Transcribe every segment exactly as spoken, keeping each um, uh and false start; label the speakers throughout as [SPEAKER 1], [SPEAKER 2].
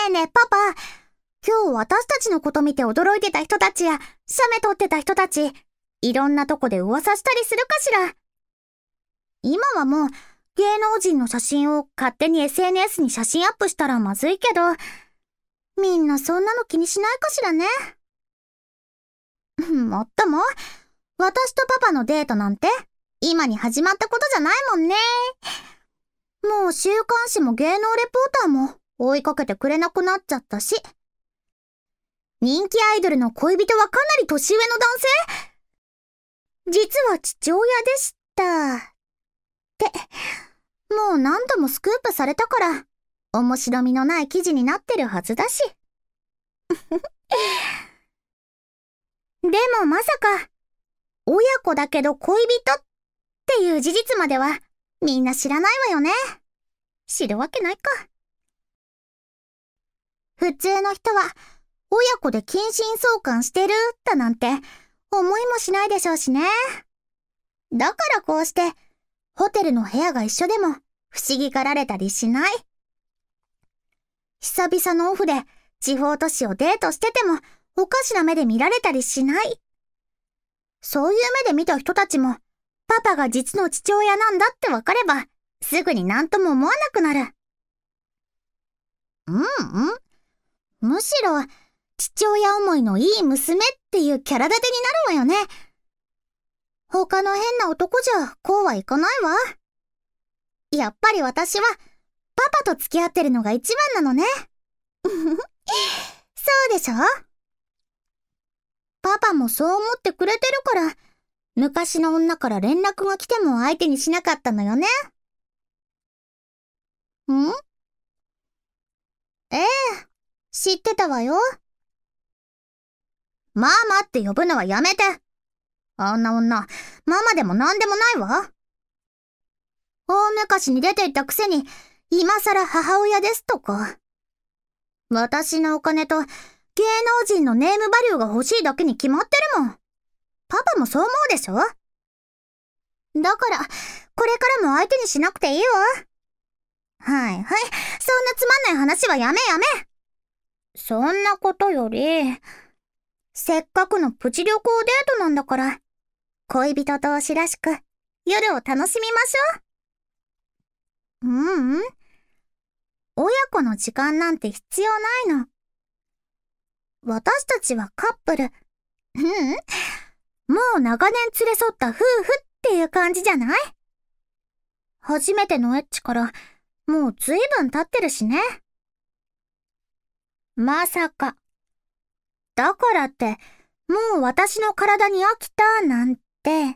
[SPEAKER 1] えねえパパ、今日私たちのこと見て驚いてた人たちや写メ撮ってた人たち、いろんなとこで噂したりするかしら。今はもう芸能人の写真を勝手に エスエヌエス に写真アップしたらまずいけど、みんなそんなの気にしないかしらね。もっとも、私とパパのデートなんて今に始まったことじゃないもんね。もう週刊誌も芸能レポーターも追いかけてくれなくなっちゃったし、人気アイドルの恋人はかなり年上の男性、実は父親でしたってもう何度もスクープされたから面白みのない記事になってるはずだし。でもまさか親子だけど恋人っていう事実まではみんな知らないわよね。知るわけないか。普通の人は親子で近親相関してるだなんて思いもしないでしょうしね。だからこうしてホテルの部屋が一緒でも不思議がられたりしない。久々のオフで地方都市をデートしててもおかしな目で見られたりしない。そういう目で見た人たちもパパが実の父親なんだってわかればすぐになんとも思わなくなる。うんうん。むしろ父親思いのいい娘っていうキャラ立てになるわよね。他の変な男じゃこうはいかないわ。やっぱり私はパパと付き合ってるのが一番なのね。そうでしょ？パパもそう思ってくれてるから昔の女から連絡が来ても相手にしなかったのよね。ん？ええ、知ってたわよ。ママって呼ぶのはやめて。あんな女、ママでもなんでもないわ。大昔に出ていったくせに、今さら母親ですとか。私のお金と芸能人のネームバリューが欲しいだけに決まってるもん。パパもそう思うでしょ？だから、これからも相手にしなくていいわ。はいはい、そんなつまんない話はやめやめ。そんなことより、せっかくのプチ旅行デートなんだから、恋人同士らしく夜を楽しみましょう。うんうん。親子の時間なんて必要ないの。私たちはカップル。うん、もう長年連れ添った夫婦っていう感じじゃない？初めてのエッチからもうずいぶん経ってるしね。まさか。だからって、もう私の体に飽きたなんて。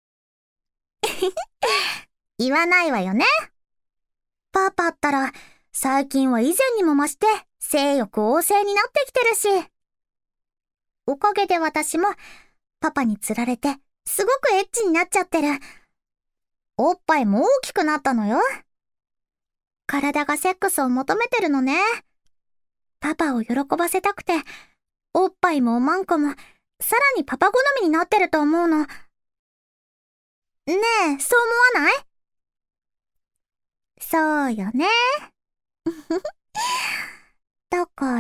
[SPEAKER 1] 言わないわよね。パパったら、最近は以前にも増して性欲旺盛になってきてるし。おかげで私もパパに釣られてすごくエッチになっちゃってる。おっぱいも大きくなったのよ。体がセックスを求めてるのね。パパを喜ばせたくて、おっぱいもおまんこもさらにパパ好みになってると思うの。ねえ、そう思わない？そうよね。だから、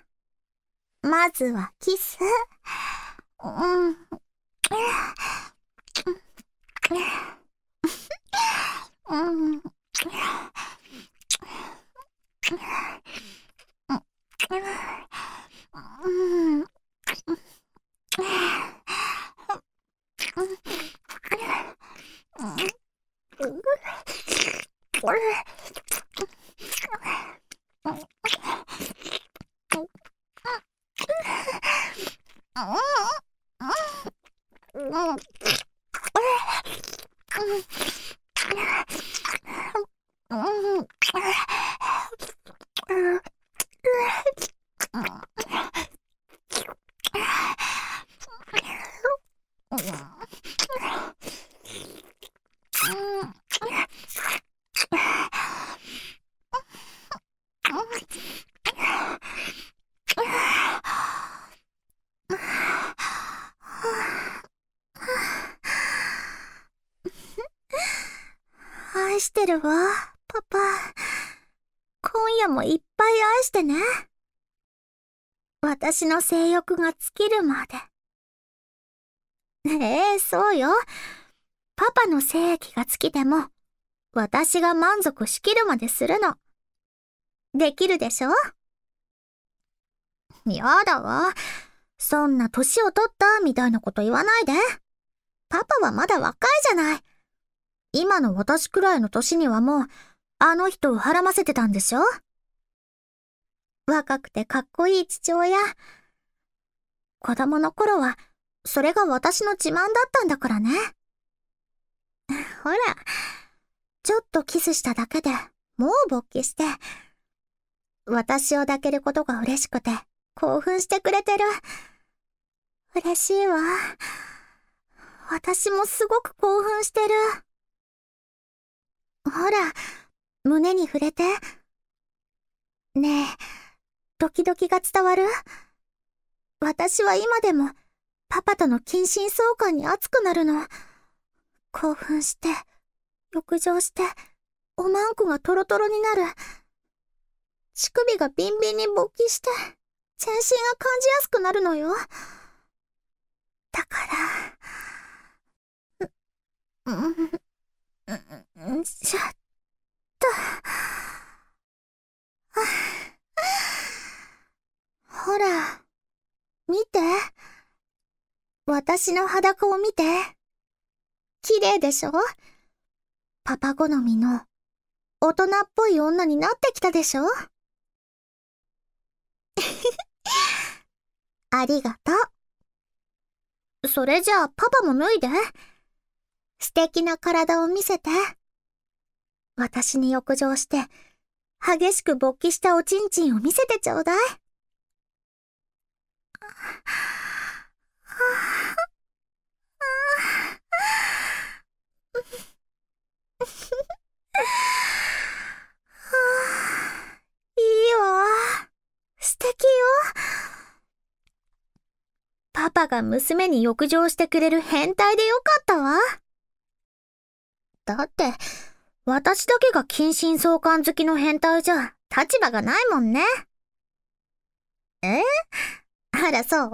[SPEAKER 1] まずはキス。うん。うん。愛してるわ、パパ。今夜もいっぱい愛してね。 私の性欲が尽きるまで。ええ、そうよ。パパの精液が尽きても、私が満足しきるまでするの。できるでしょ？やだわ。そんな年を取ったみたいなこと言わないで。パパはまだ若いじゃない。今の私くらいの年にはもう、あの人をはらませてたんでしょ？若くてかっこいい父親。子供の頃は、それが私の自慢だったんだからね。ほら、ちょっとキスしただけでもう勃起して、私を抱けることが嬉しくて興奮してくれてる。嬉しいわ。私もすごく興奮してる。ほら、胸に触れて。ねえ、ドキドキが伝わる？私は今でもパパとの近親相関に熱くなるの。興奮して、浴場して、おまんこがトロトロになる。乳首がビンビンに勃起して、全身が感じやすくなるのよ。だから、う、うん、うん、ちょっと、ほら、見て。私の裸を見て。綺麗でしょ？パパ好みの大人っぽい女になってきたでしょ？ありがとう。それじゃあパパも脱いで。素敵な体を見せて。私に浴場して、激しく勃起したおちんちんを見せてちょうだい。いいわ。素敵よ。パパが娘に浴場してくれる変態でよかったわ。だって、私だけが近親相関好きの変態じゃ立場がないもんね。え？あら、そう？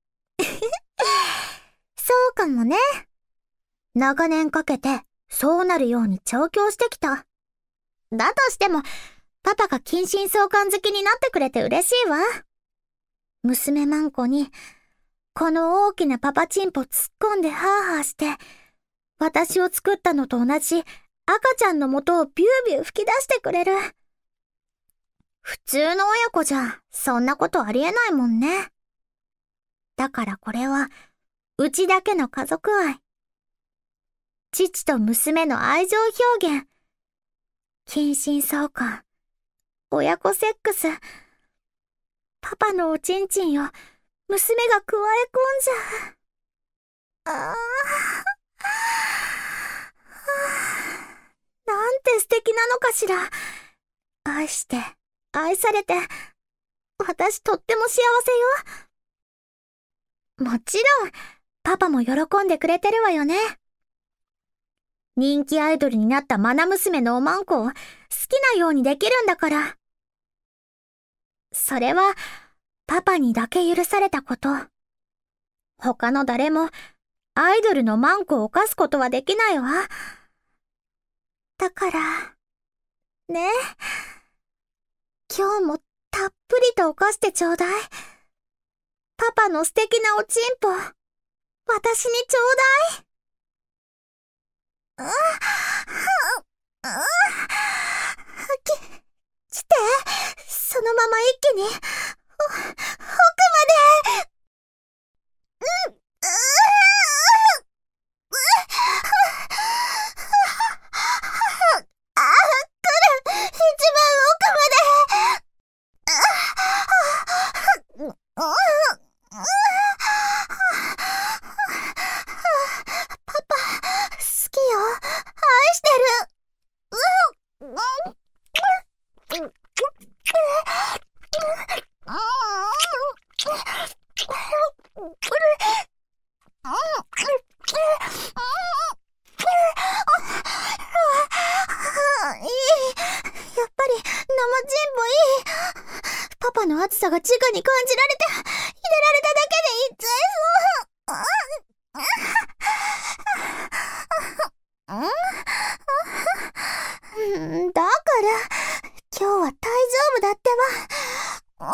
[SPEAKER 1] そうかもね。長年かけてそうなるように調教してきた。だとしても、パパが近親相関好きになってくれて嬉しいわ。娘マンコに、この大きなパパチンポ突っ込んでハーハーして、私を作ったのと同じ赤ちゃんの元をビュービュー吹き出してくれる。普通の親子じゃ、そんなことありえないもんね。だからこれは、うちだけの家族愛。父と娘の愛情表現。近親相関。親子セックス。パパのおちんちんを娘がくわえ込んじゃう。ああ。なんて素敵なのかしら。愛して、愛されて、私とっても幸せよ。もちろん、パパも喜んでくれてるわよね。人気アイドルになったマナ娘のおまんこを好きなようにできるんだから。それは、パパにだけ許されたこと。他の誰も、アイドルのマンコを犯すことはできないわ。だから、ね。今日もたっぷりと犯してちょうだい。パパの素敵なおちんぽ、私にちょうだい。う、う、う、き、来て。そのまま一気に、お、奥まで。うん、う、う、あ、来る。一番奥まで。パパ、好きよ。愛してる。うん、うん、うん、うん。 パの熱さが直に感じられて、入れられただけでいっちゃいそう。だから、今日は大丈夫だってば。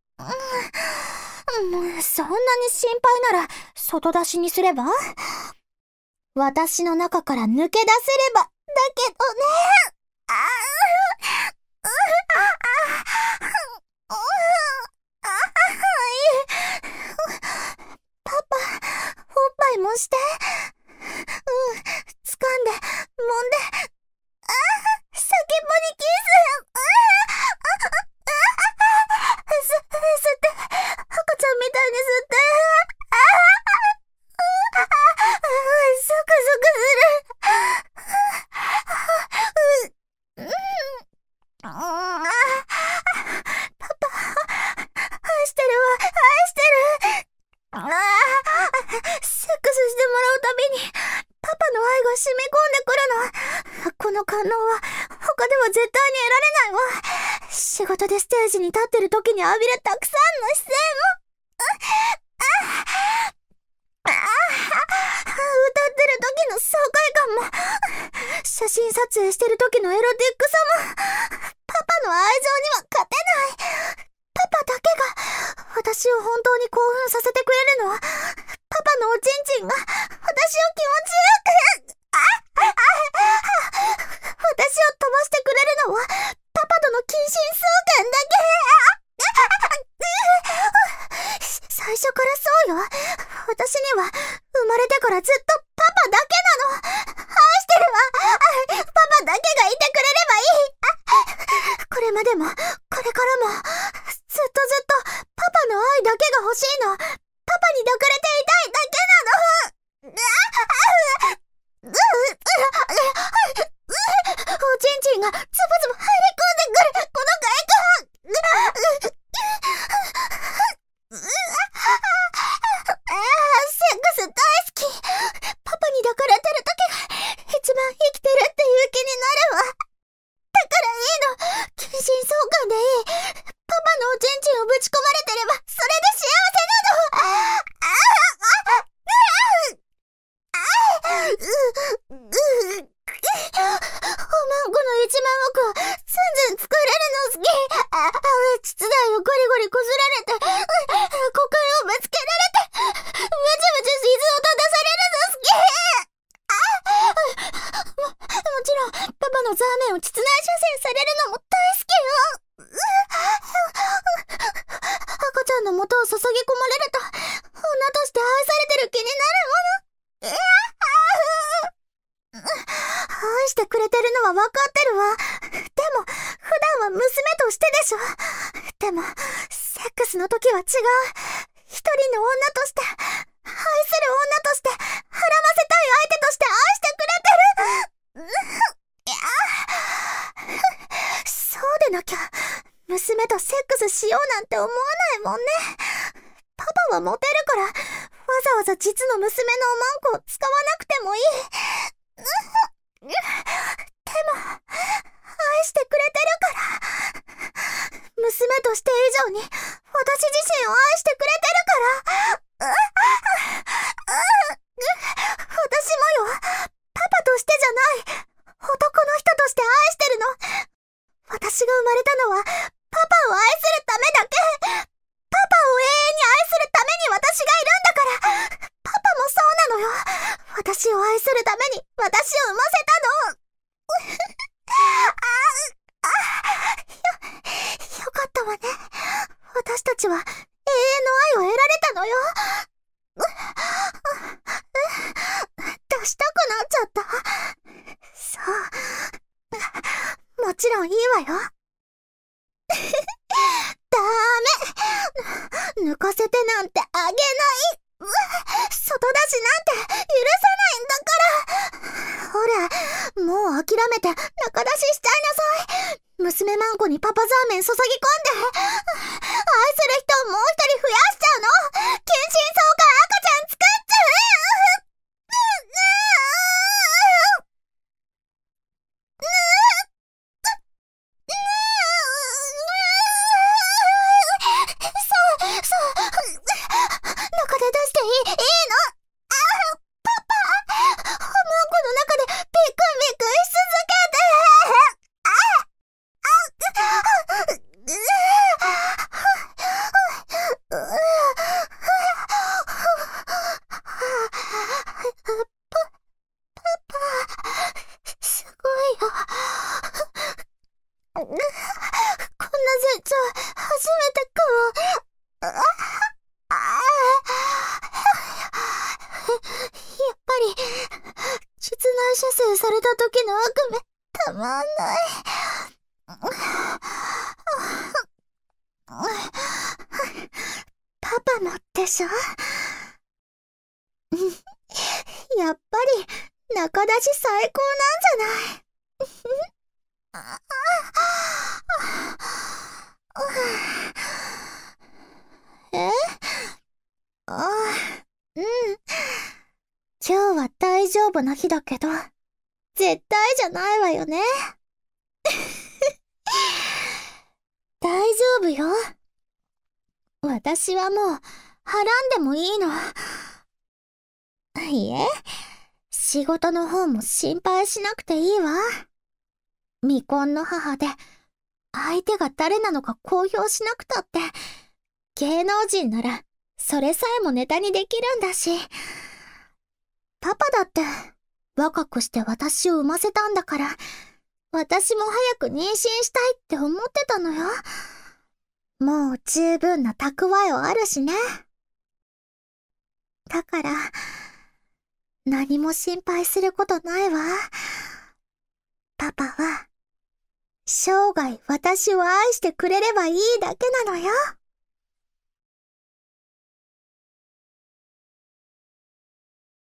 [SPEAKER 1] そんなに心配なら、外出しにすれば？私の中から抜け出せれば、だけどね。パパ、おっぱいもして。うん、掴んで、揉んで、あ先っぽにキス。す、吸って、赤ちゃんみたいに吸って。ゾクゾクする。パパ、愛してるわ、愛してる。セックスしてもらうたびに、パパの愛が染み込んでくるの。この感動は、他では絶対に得られないわ。仕事でステージに立ってる時に浴びるたくさんの視線も。歌ってる時の爽快感も、写真撮影してる時のエロティックさも、パパの愛情には勝てない。パパだけが私を本当に興奮させてくれるのは、パパのおちんちんが私を気持ちよく、私を飛ばしてくれるのは、パパとの近親相関だけ。最初からそうよ。私には生まれてからずっとパパだけなの。愛してるわ。パパだけがいてくれればいい。これまでもこれからもずっとずっとパパの愛だけが欲しいの。パパに抱かれていたいだけなの。おちんちんがズブズブ入り込んでくるこの快感。セックス大好き。パパに抱かれてる時が一番生きてるっていう気になるわ。だからいいの。近親相関でいい。パパのおちんちんをぶち込まれてればそれで幸せなの。おまんこの一万億をすんずん作れるの好き。あ、膣台をゴリゴリこすられて、股間をぶつけられて、むちむち水を飛ばされるの好き。も、もちろんパパのザーメンを膣内射精されるのも大好きよ。赤ちゃんの元を注ぎ込まれると、女として愛されてる気になるもの。愛してくれてるのは分かってるわ。でも、普段は娘としてでしょ。でも、セックスの時は違う。一人の女として、愛する女として、はらませたい相手として愛してくれてる。いや、そうでなきゃ、娘とセックスしようなんて思わないもんね。パパはモテるから、わざわざ実の娘のおまんこを使わなくてもいい。でも、愛してくれてるから。娘として以上に、私自身を愛してくれてるから。私もよ、パパとしてじゃない、男の人として愛してるの。私が生まれたのは、パパを愛するためだけ。パパを永遠に愛するために私がいるんだから。パパもそうなのよ。私を愛するために私を産ませたの。ああ、よ、よかったわね。私たちは永遠の愛を得られたのよ。出したくなっちゃった。そう。もちろんいいわよ。ダメ。抜かせてなんてあげない。外出しなんて許さないんだから。ほら、もう諦めて中出ししちゃいなさい。娘マンコにパパザーメン注ぎ込んで、愛する人をもう一人増やしちゃうの。近親相関赤ちゃん作っちゃう。 しょ。やっぱり仲出し最高なんじゃない。えあ、うん。今日は大丈夫な日だけど、絶対じゃないわよね。大丈夫よ。私はもう、はらんでもいいの。いえ、仕事の方も心配しなくていいわ。未婚の母で、相手が誰なのか公表しなくたって、芸能人なら、それさえもネタにできるんだし。パパだって、若くして私を産ませたんだから、私も早く妊娠したいって思ってたのよ。もう十分な蓄えはあるしね。だから、何も心配することないわ。パパは、生涯私を愛してくれればいいだけなのよ。